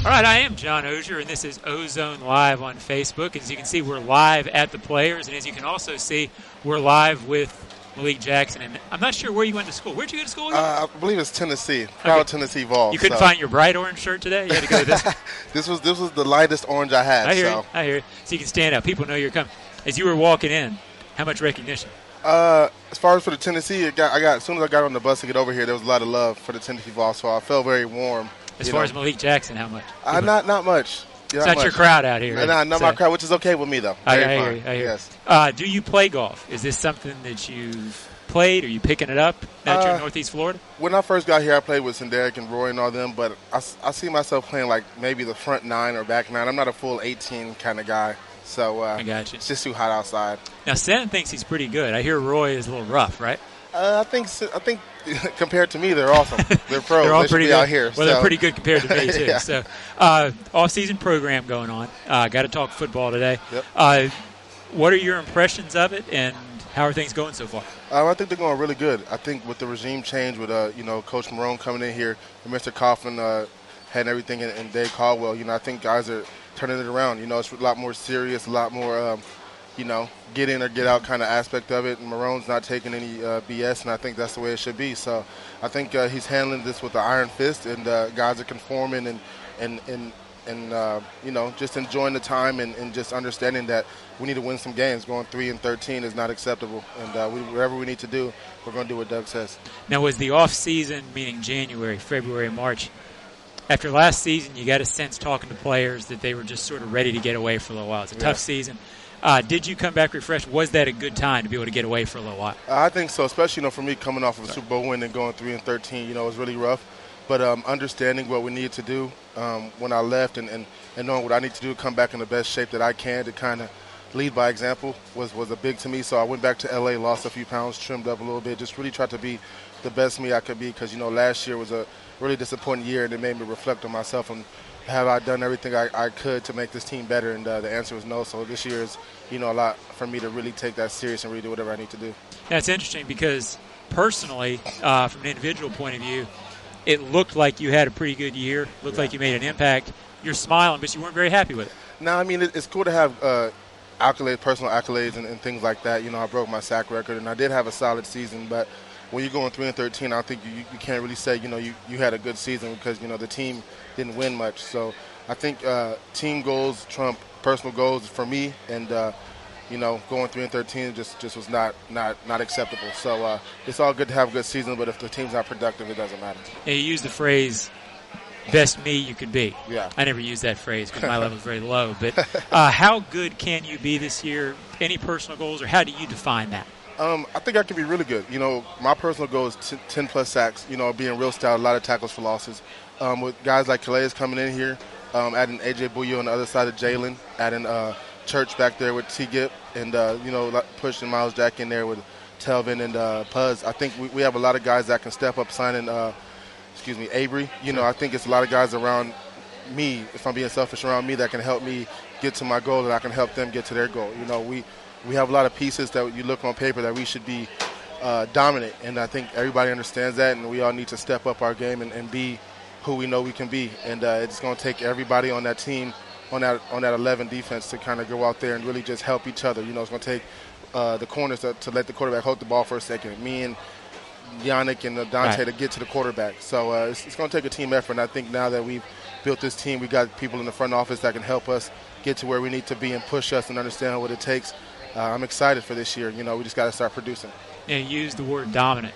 All right, I am John Ozier, and this is Ozone Live on Facebook. As you can see, we're live at the Players, and as you can also see, we're live with Malik Jackson. And I'm not sure where you went to school. Where'd you go to school again? I believe it's Tennessee. Proud Tennessee Vols. You couldn't find your bright orange shirt today? You had to go to this one? This was the lightest orange I had. I hear you. So you can stand out. People know you're coming. As you were walking in, how much recognition? As far as for the Tennessee, as soon as I got on the bus to get over here, there was a lot of love for the Tennessee Vols, so I felt very warm. As far as Malik Jackson, how much? Not much. It's not your crowd out here. Not my crowd, which is okay with me, though. I hear you. Yes. Do you play golf? Is this something that you've played? Are you picking it up now that you're in Northeast Florida? When I first got here, I played with Derek and Roy and all them, but I see myself playing like maybe the front 9 or back 9. I'm not a full 18 kind of guy. So I got you. It's just too hot outside. Now, Sen thinks he's pretty good. I hear Roy is a little rough, right? I think compared to me, they're awesome. They're pros. They're all they pretty good good out here. Well, they're pretty good compared to me, too. Yeah. So, off-season program going on. Got to talk football today. Yep. What are your impressions of it, and how are things going so far? I think they're going really good. I think with the regime change, with Coach Marone coming in here, and Mr. Coughlin had everything, and Dave Caldwell, I think guys are turning it around. It's a lot more serious, a lot more, get in or get out kind of aspect of it. And Marone's not taking any BS, and I think that's the way it should be. So I think he's handling this with the iron fist, and guys are conforming and just enjoying the time and just understanding that we need to win some games. Going 3-13 is not acceptable, and whatever we need to do, we're going to do what Doug says. Now, was the off season, meaning January, February, March? After last season, you got a sense talking to players that they were just sort of ready to get away for a little while. It's a tough season. Did you come back refreshed? Was that a good time to be able to get away for a little while? I think so, especially for me coming off of a Super Bowl win and going 3-13. It was really rough. But understanding what we needed to do when I left and knowing what I need to do to come back in the best shape that I can to kind of lead by example was a big to me. So I went back to L.A., lost a few pounds, trimmed up a little bit, just really tried to be the best me I could be because, last year was a really disappointing year, and it made me reflect on myself and have I done everything I could to make this team better, and the answer was no. So this year is, a lot for me to really take that serious and really do whatever I need to do. That's interesting because personally, from an individual point of view, it looked like you had a pretty good year, looked like you made an impact. You're smiling, but you weren't very happy with it. No, I mean, it's cool to have personal accolades and things like that. I broke my sack record, and I did have a solid season, but when you're going 3-13, I think you can't really say, you had a good season because, the team didn't win much. So I think team goals trump personal goals for me, and, going 3-13 just was not acceptable. So it's all good to have a good season, but if the team's not productive, it doesn't matter. And you use the phrase, best me you could be. Yeah. I never use that phrase because my level is very low. But how good can you be this year? Any personal goals, or how do you define that? I think I can be really good. My personal goal is 10-plus sacks, being real stout, a lot of tackles for losses. With guys like Calais coming in here, adding A.J. Bouye on the other side of Jalen, adding Church back there with T-Gip, and, pushing Miles Jack in there with Telvin and Puz. I think we have a lot of guys that can step up, signing, Avery. I think it's a lot of guys around me, if I'm being selfish, around me that can help me get to my goal and I can help them get to their goal. We have a lot of pieces that you look on paper that we should be dominant, and I think everybody understands that, and we all need to step up our game and be who we know we can be. And it's going to take everybody on that team, on that 11 defense to kind of go out there and really just help each other. It's going to take the corners to let the quarterback hold the ball for a second. Me and Yannick and Dante to get to the quarterback. So it's going to take a team effort, and I think now that we've built this team, we got people in the front office that can help us get to where we need to be and push us and understand what it takes. I'm excited for this year. We just got to start producing. You use the word dominant.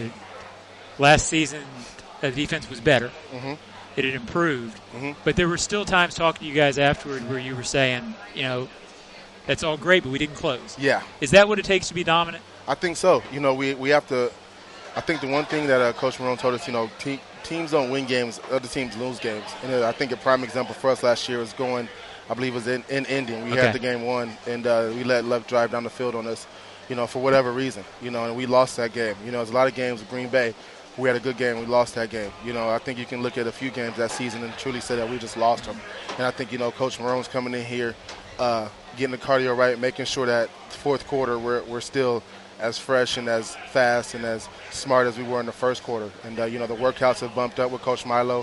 Last season, the defense was better. Mm-hmm. It had improved. Mm-hmm. But there were still times talking to you guys afterward where you were saying, that's all great, but we didn't close. Yeah. Is that what it takes to be dominant? I think so. We have to – I think the one thing that Coach Marone told us, teams don't win games, other teams lose games. And I think a prime example for us last year was going – I believe it was in Indy. We had the game won, and we let Luck drive down the field on us, for whatever reason, and we lost that game. There's a lot of games with Green Bay. We had a good game. We lost that game. I think you can look at a few games that season and truly say that we just lost them. And I think, Coach Marone's coming in here, getting the cardio right, making sure that fourth quarter we're still as fresh and as fast and as smart as we were in the first quarter. And, the workouts have bumped up with Coach Milo.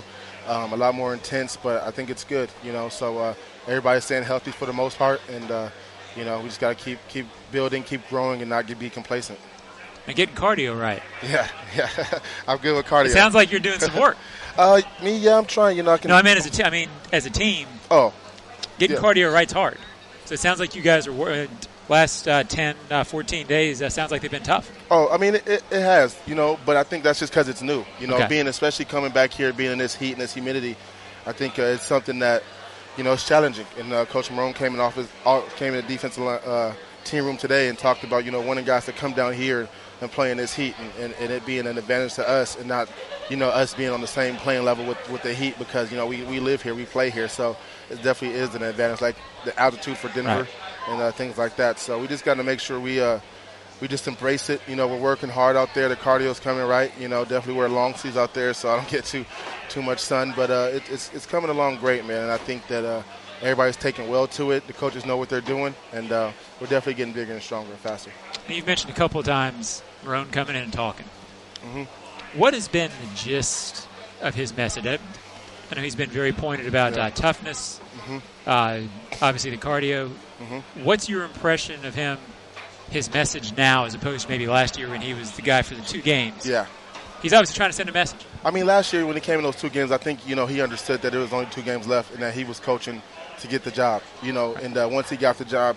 a lot more intense, but I think it's good, So everybody's staying healthy for the most part, and we just got to keep building, keep growing, and not be complacent. And getting cardio right. Yeah. I'm good with cardio. It sounds like you're doing some work. I'm trying. I mean as a team. Oh, getting cardio right's hard. So it sounds like you guys are last 10, 14 days. That sounds like they've been tough. Oh, I mean it has, but I think that's just because it's new. Okay. Especially coming back here, being in this heat and this humidity, I think it's something that it's challenging. And Coach Marone came in the defensive team room today and talked about wanting guys to come down here and play in this heat and it being an advantage to us and not us being on the same playing level with the heat because we live here, we play here, so it definitely is an advantage, like the altitude for Denver and things like that. So we just got to make sure we just embrace it. We're working hard out there. The cardio's coming right. Definitely wear long sleeves out there so I don't get too much sun, but it's coming along great, man. And I think that everybody's taking well to it. The coaches know what they're doing, and we're definitely getting bigger and stronger and faster. You've mentioned a couple of times Marone coming in and talking. Mm-hmm. What has been the gist of his message? I know he's been very pointed about toughness, obviously the cardio. Mm-hmm. What's your impression of him, his message now, as opposed to maybe last year when he was the guy for the 2 games? Yeah. He's obviously trying to send a message. I mean, last year when he came in those 2 games, I think, he understood that there was only 2 games left and that he was coaching to get the job, and once he got the job,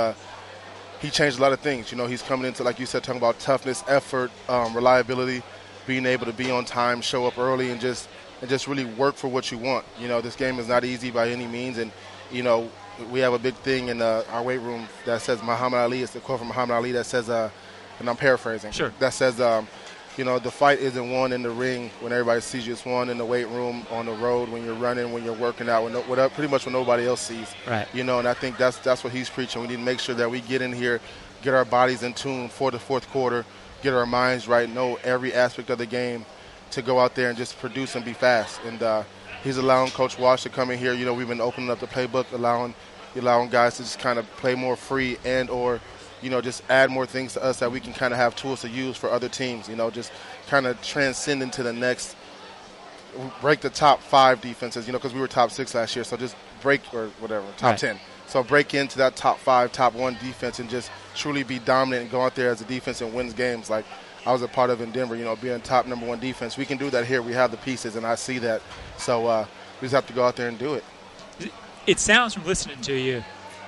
he changed a lot of things. He's coming into, like you said, talking about toughness, effort, reliability, being able to be on time, show up early, and just really work for what you want. This game is not easy by any means, and, we have a big thing in our weight room that says Muhammad Ali. It's the quote from Muhammad Ali that says, and I'm paraphrasing. Sure. That says, the fight isn't won in the ring when everybody sees you. It's won in the weight room, on the road, when you're running, when you're working out, pretty much when nobody else sees. Right. And I think that's what he's preaching. We need to make sure that we get in here, get our bodies in tune for the fourth quarter, get our minds right, know every aspect of the game to go out there and just produce and be fast. And he's allowing Coach Walsh to come in here. We've been opening up the playbook, allowing guys to just kind of play more free and or just add more things to us that we can kind of have tools to use for other teams, just kind of transcend into the next, break the top 5 defenses, because we were top 6 last year. So just break, or whatever, top 10. So break into that top 5, top 1 defense and just truly be dominant and go out there as a defense and wins games like I was a part of in Denver, being top number 1 defense. We can do that here. We have the pieces, and I see that. So we just have to go out there and do it. It sounds from listening to you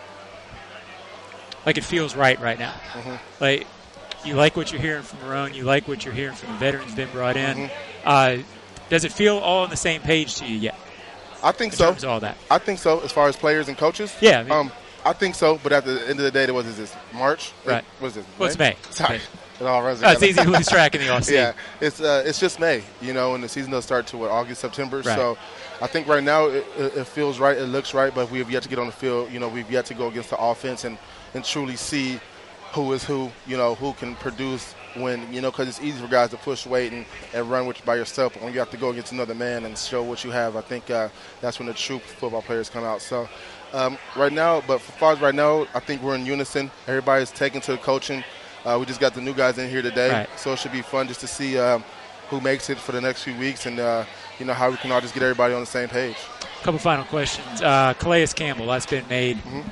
like it feels right now. Mm-hmm. Like you like what you're hearing from Marone, you like what you're hearing from the veterans been brought in. Mm-hmm. Does it feel all on the same page to you yet? I think in so. terms of all that? I think so, as far as players and coaches. Yeah. I think so, but at the end of the day, what is this, March? Right. What is this, Well, it's May. Sorry. It all runs it's easy to lose track in the offseason. Yeah, it's just May, and the season doesn't start to August, September. Right. So I think right now it feels right, it looks right, but we have yet to get on the field. We've yet to go against the offense and truly see who is who, who can produce when, because it's easy for guys to push weight and run by yourself. But when you have to go against another man and show what you have, I think that's when the true football players come out. So right now, but as far as right now, I think we're in unison. Everybody's taking to the coaching. We just got the new guys in here today, right. So it should be fun just to see who makes it for the next few weeks and, how we can all just get everybody on the same page. A couple final questions. Calais Campbell, that's been made. Mm-hmm.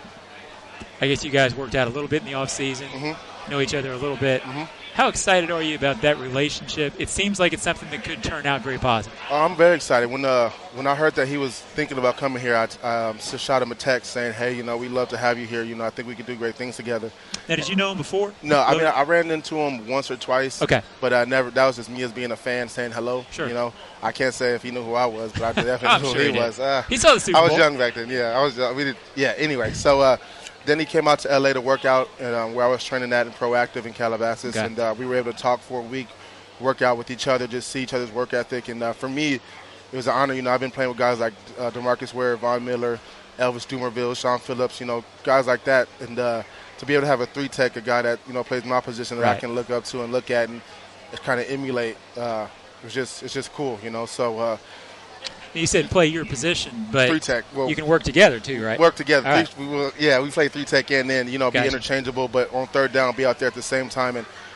I guess you guys worked out a little bit in the offseason, know each other a little bit. Mm-hmm. How excited are you about that relationship? It seems like it's something that could turn out very positive. I'm very excited. When I heard that he was thinking about coming here, I just shot him a text saying, hey, we'd love to have you here. I think we could do great things together. Now, did you know him before? No, I mean, I ran into him once or twice. Okay. But I never. That was just me as being a fan saying hello. Sure. I can't say if he knew who I was, but I definitely knew who he was. He saw the Super Bowl. I was young back then, yeah. I was young. Anyway, so then he came out to L.A. to work out and, where I was training at in Proactive in Calabasas. Okay. And we were able to talk for a week, work out with each other, just see each other's work ethic. And for me, it was an honor. I've been playing with guys like DeMarcus Ware, Von Miller, Elvis Dumerville, Sean Phillips, guys like that. And to be able to have a 3-tech, a guy that, plays my position that right. I can look up to and look at and kind of emulate, it's just cool, So you said play your position, but 3-tech. Well, you can work together too, right? Work together. Right. We play 3-tech and then, be interchangeable, but on third down, be out there at the same time and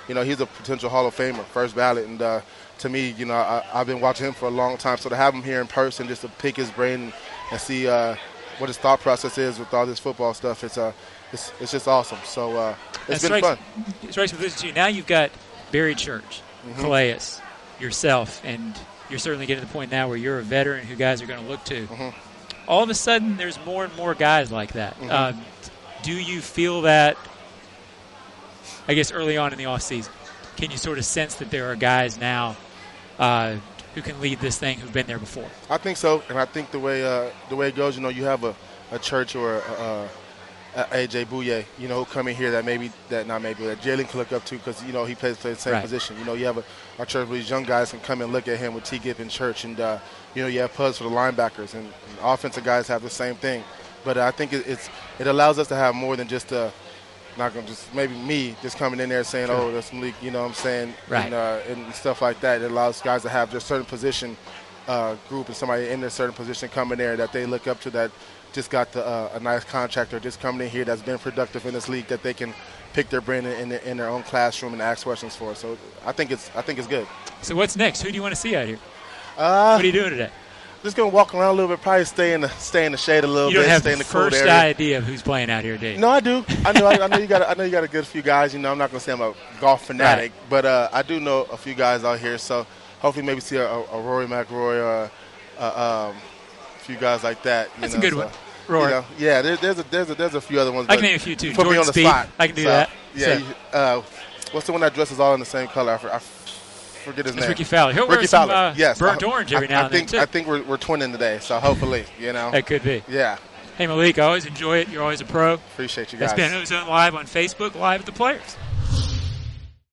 You know, he's a potential Hall of Famer, first ballot, and to me, you know, I've been watching him for a long time. So to have him here in person, just to pick his brain and see what his thought process is with all this football stuff, it's just awesome. So it's been fun. It strikes me with you. Now you've got Barry Church, Calais, yourself, and you're certainly getting to the point now where you're a veteran who guys are going to look to. All of a sudden, there's more and more guys like that. Do you feel that, I guess, early on in the offseason? Can you sort of sense that there are guys now who can lead this thing who've been there before? I think so, and I think the way it goes, you know, you have a Church or A.J. Bouye, you know, who come in here that Jalen can look up to because, you know, he plays the same position. You know, you have a Church where these young guys can come and look at him with T. Gibb and Church, and, you know, you have Puz for the linebackers, and offensive guys have the same thing. But I think it allows us to have more than just not going to just maybe me just coming in there saying, oh, there's some leak, you know what I'm saying, and stuff like that. It allows guys to have just certain position group and somebody in a certain position coming there that they look up to that just got a nice contract or just coming in here that's been productive in this league that they can pick their brain in their own classroom and ask questions for. So I think it's good. So what's next? Who do you want to see out here? What are you doing today? Just gonna walk around a little bit, probably stay in the shade a little bit. You don't have stay the in the cold first area. idea of who's playing out here, do you? No, I do. I know you got a good few guys. You know, I'm not gonna say I'm a golf fanatic, but I do know a few guys out here. So hopefully, maybe see a Rory McIlroy or a few guys like that. That's a good one, Rory. You know, yeah, there's a few other ones. I can name a few too. Put me on the spot. I can do that. Yeah. So. What's the one that dresses all in the same color? I forget his name. Ricky Fowler. He'll wear some burnt orange every now and then, too. I think we're twinning today, so hopefully, you know. That could be. Yeah. Hey, Malik, I always enjoy it. You're always a pro. Appreciate you guys. That's been Ozone Live on Facebook, Live at the Players.